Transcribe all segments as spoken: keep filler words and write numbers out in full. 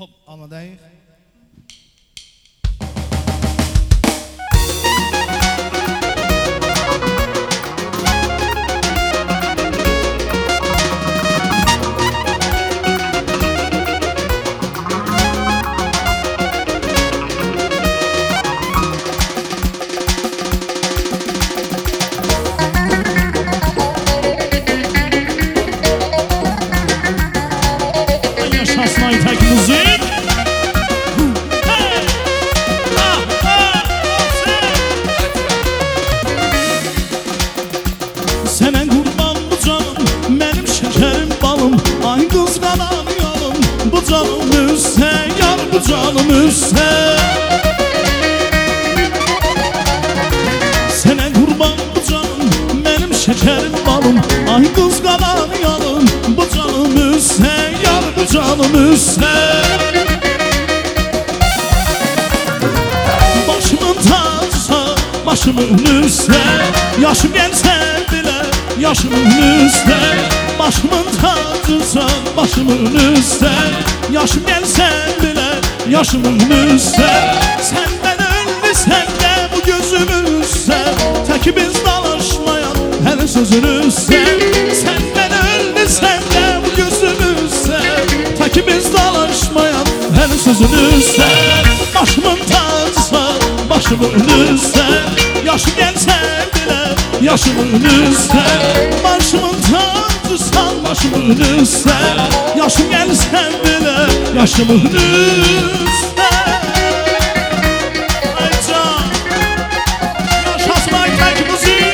Hop, amadayıq. Müzik. Hey! Ah, ah, Sənə qurban bu canım, mənim şəkərim balım. Ay qız qananıyalım, bu canım üstə, yar bu canım üstə. Sənə qurban bu canım, mənim şəkərim balım. Ay qız qananıyalım, bu canım üstə, yar bu canım üstə. Başımın tacısa, başımın üstə. Yaşım gəlsə bilə, yaşımın üstə. Başımın tacısa, başımın üstə. Yaşım gəlsə bilə, yaşımın üstə. Səndən ölmüsən də bu gözümün üstə. Təki biz dalaşmayan hər sözün üstə. Səndən ölmüsən də bu gözümün üstə. Təki biz dalaşmayan hər sözün üstə. Başımın tacısa, başımın üstə. Yaşım gəlsə bilə, yaşımın üstə. Başımın tacısa, başımın üstə. Yaşım gəlsə bilə, yaşımın üstə. Ay can, yaşasın aytək müzik.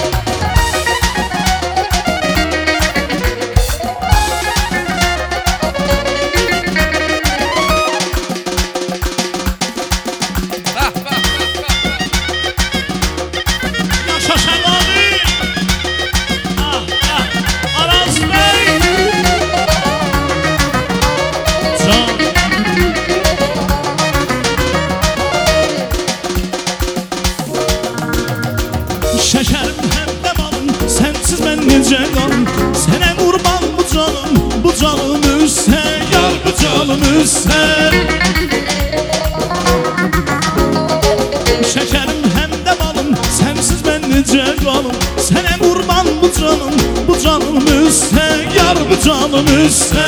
Şekerim hem de balım, sensiz ben nece qalım. Sənə qurban bu canım, bu canım üstə, yar bu canım üstə. Şekerim hem de balım, sensiz ben nece qalım. Sənə qurban bu canım, bu canım üstə, yar bu canım üstə.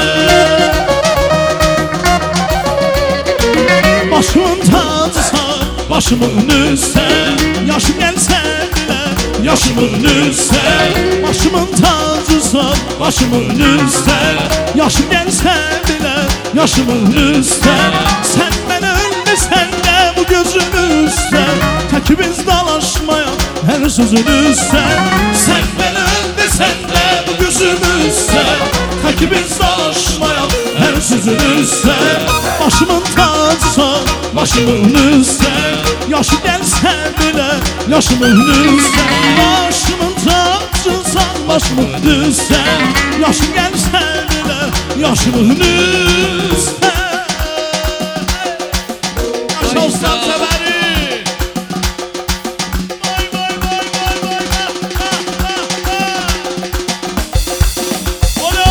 Başımın tacısa, başımın üstə. Yaşım gəlsə yaşımın üstə. Başımın tacısa, başımın üstə. Yaşım gəlsə bilə, yaşımın üstə. Sən mənə ölməsən də bu gözüm üstə. Təki biz dalaşmayan hər sözün üstə. Sən mənə ölməsən də bu gözüm üstə. Təki biz dalaşmayan hər sözün üstə. Başımın tacısa, başımın üstə. Yaşım gəlsə bilə, yaşımın üstə. Başımın tacısa, başımın üstə. Yaşım gəlsə bilə, yaşımın üstə. Yaşa ustam səbəri. Vay vay vay vay vay. Ola.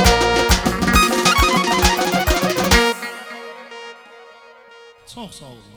Çox sağ olun.